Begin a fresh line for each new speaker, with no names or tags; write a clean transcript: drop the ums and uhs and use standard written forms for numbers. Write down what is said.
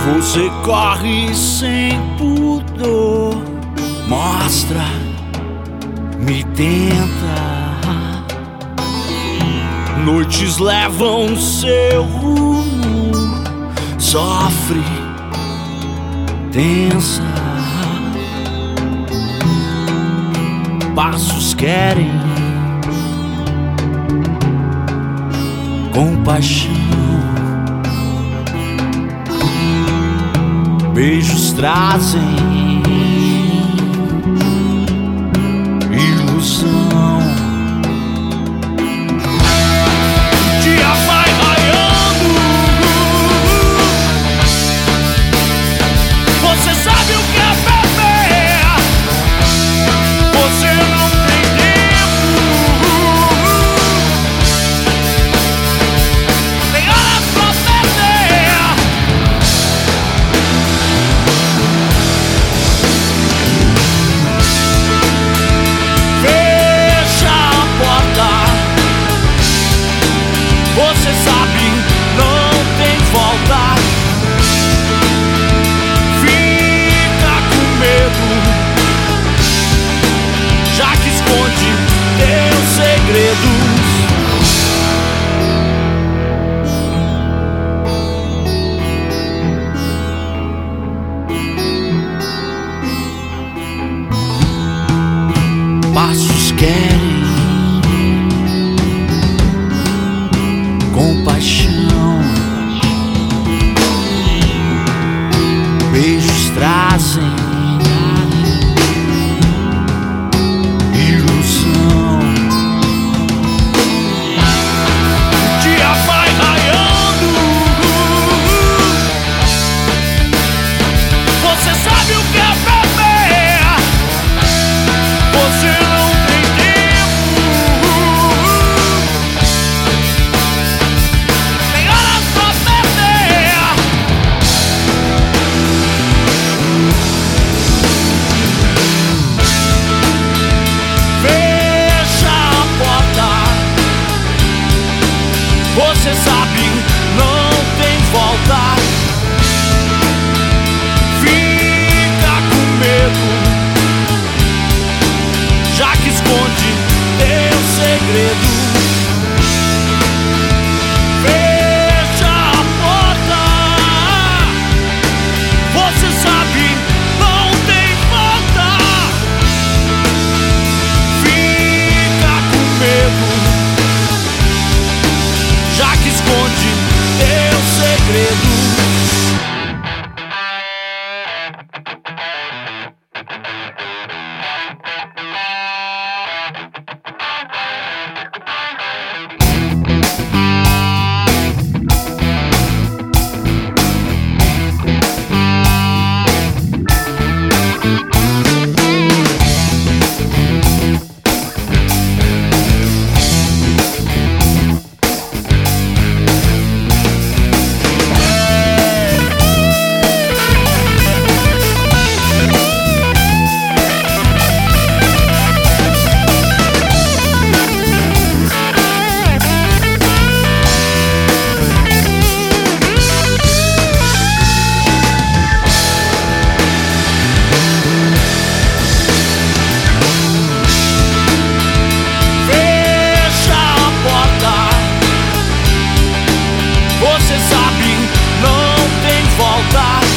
Você corre sem pudor, mostra, me tenta. Noites levam seu rumo, sofre, tensa. Passos querem compaixão, beijos trazem ilusão. O dia vai raiando, você sabe o que é beber, você não tem tempo, tem horas pra perder. Fecha a porta, você sabe, não tem volta. Fica com medo, já que esconde teus segredos. Passos querem compaixão, beijos trazem ilusão. O dia vai raiando, você sabe o que é beber, você não tem tempo, tem horas pra perder. Fecha a porta, você sabe, não tem volta. Fica com medo, já que esconde teu segredo. Fecha a porta, você sabe, não tem volta. Fica com medo, já que esconde teu segredo. Fecha a porta, você sabe, não tem volta.